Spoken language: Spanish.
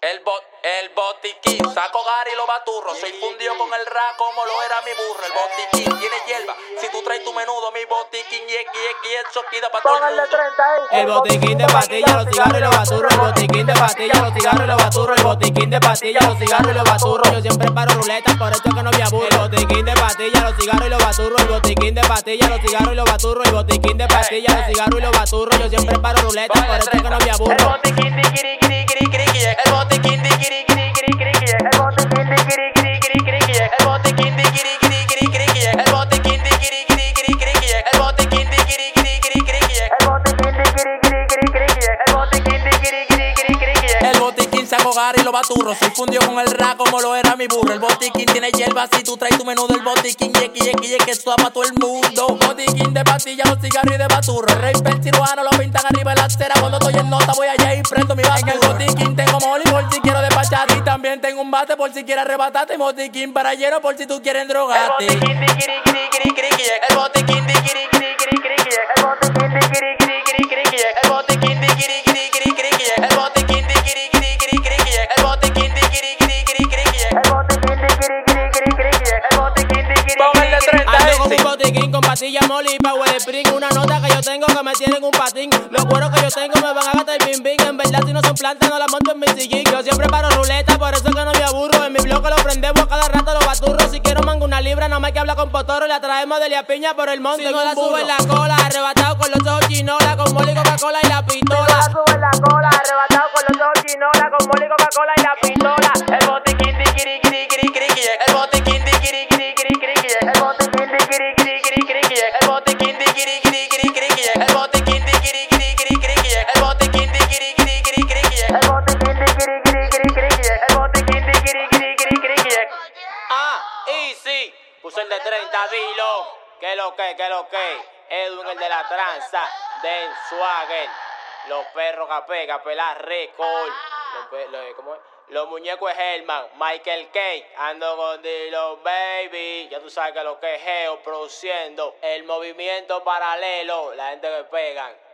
El botiquín, saco Gary y lo baturro. Soy fundido con el rap como lo era mi burro. El botiquín tiene hierba. Si tú traes tu menudo, mi botiquín y eso queda para todo el mundo. El botiquín de pastillas, los cigarros y los baturros. El botiquín de pastillas, los cigarros y los baturros. El botiquín de pastillas, los cigarros y los baturros. Yo siempre paro ruletas, por eso que no me aburro. El botiquín de pastillas, los cigarros y los baturros. El botiquín de pastillas, los cigarros y los baturros. El botiquín de pastillas, los cigarros y los baturros. Yo siempre paro ruletas, por eso que no me aburro. El botiquín de kiri kiri kiri kiri. El botiquín de kiri kiri kiri kiri. El botiquín de kiri kiri kiri kiri. El botiquín de kiri kiri kiri kiri. El botiquín de kiri kiri kiri kiri. El botiquín de kiri kiri kiri kiri. El botiquín de kiri kiri kiri kiri. El botiquín de kiri kiri kiri kiri. El botiquín saco Gary y lo baturro. Soy fundido con el rap como lo era mi burro. El botiquín tiene hierba si tú traes tu menudo. El botiquín y que esto para todo el mundo. Botiquín de pastillas, los cigarros y de baturro. El rey pel cirujano lo pintan arriba de la acera. Cuando estoy en nota voy allá y prendo mi bate. En el botiquín tengo moli por si quiero despachar. Y también tengo un bate por si quieres arrebatarte. Botiquín para lleno por si tú quieres drogarte. El botiquín de kiri kiri kiri kiri. El botiquín de kiri kiri kiri kiri. El botiquín de kiri kiri kiri kiri. El botiquín de kiri kiri kiri kiri. El botiquín de kiri kiri kiri kiri. El botiquín de kiri kiri kiri kiri. El botiquín de kiri kiri kiri kiri. El botiquín de kiri kiri kiri. Ando con un botiquín con pastillas moli y power spring. Una nota que yo tengo que me tienen un patín. Los cueros que yo tengo me van a gastar el bim bim. En verdad si no son plantas no las monto en mi sillín. Yo siempre paro ruleta, por eso es que no me aburro. En mi bloque lo prendemos a cada rato los baturros. Si quiero mango una libra, no me que habla con Potoro. La traemos de Lia Piña por el monte. Si no la sube en la cola, arrebatado con los ojos chinola. Con moli, Coca-Cola y la pistola. Si no la sube en la cola, arrebatado con los ojos chinola. Con moli, Coca-Cola y la pistola. El botiquín de kiri kiri kiri kiri. El botiquín de kiri kiri kiri kiri. El botiquín de kiri kiri kiri kiri. El botiquín de kiri kiri kiri kiri. El botiquín de kiri kiri kiri kiri. El botiquín de kiri kiri kiri kiri. El botiquín de kiri kiri kiri kiri. El botiquín de kiri kiri kiri kiri. Ah, easy. Puse el de 30, dilo. Que lo que. Edwin el de la tranza. Den Swagger. Los perros Capela Record. ¿Cómo es? Los muñecos es Hellman, Michael Kay, ando con Dilo Baby, ya tú sabes que lo que es Geo produciendo, el movimiento paralelo, la gente que pegan.